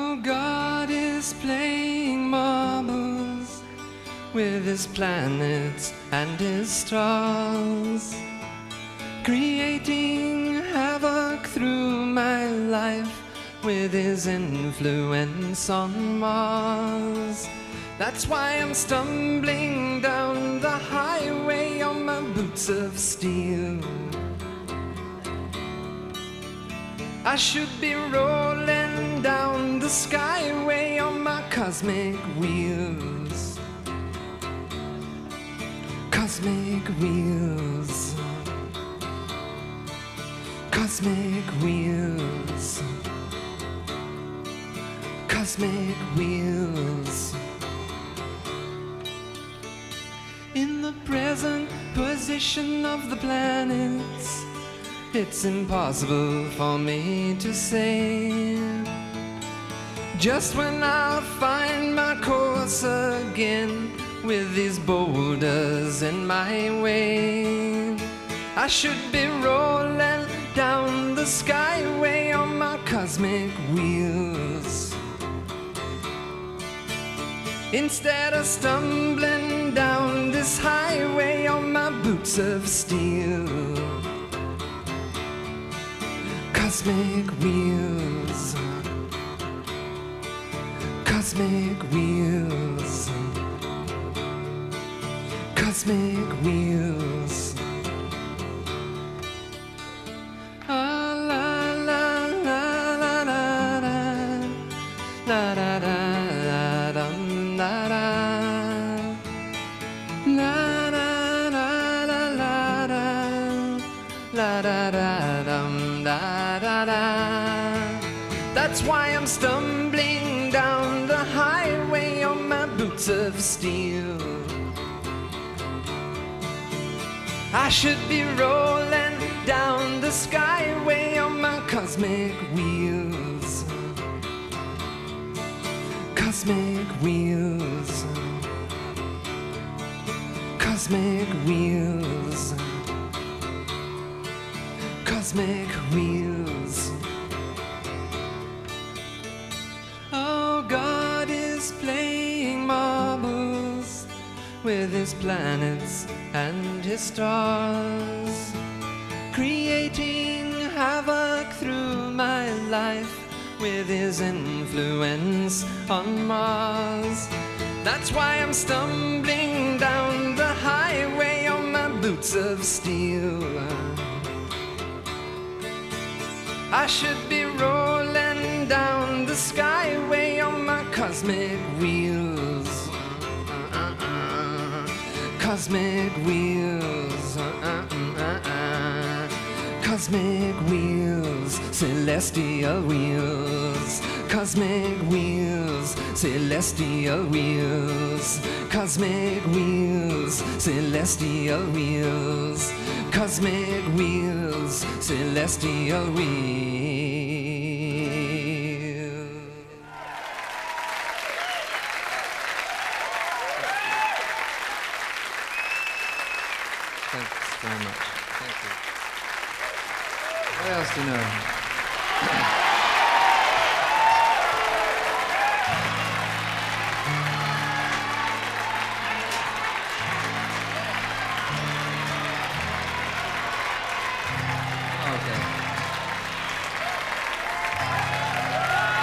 Oh, God is playing marbles with his planets and his stars, creating havoc through my life with his influence on Mars. That's why I'm stumbling down the highway on my boots of steel. I should be rolling down the skyway on my cosmic wheels. Cosmic wheels. Cosmic wheels. Cosmic wheels. In the present position of the planets, it's impossible for me to say. Just when I'll find my course again with these boulders in my way, I should be rolling down the skyway on my cosmic wheels, instead of stumbling down this highway on my boots of steel. Cosmic wheels. Cosmic wheels. Cosmic wheels. Ah, la la la la la la la la la dum, la la la la la la la la la la dum, da da da. That's why I'm stumbling down the highway on my boots of steel. I should be rolling down the skyway on my cosmic wheels. Cosmic wheels. Cosmic wheels. Cosmic wheels. Oh, God is playing marbles with his planets and his stars, creating havoc through my life with his influence on Mars. That's why I'm stumbling down the highway on my boots of steel. I should be rolling down the skyway on my cosmic wheels. Cosmic wheels. Cosmic wheels. Celestial wheels. Cosmic wheels. Celestial wheels. Cosmic wheels. Celestial wheels. Cosmic wheels. Celestial wheels. Thanks very much. Thank you. What else do you know?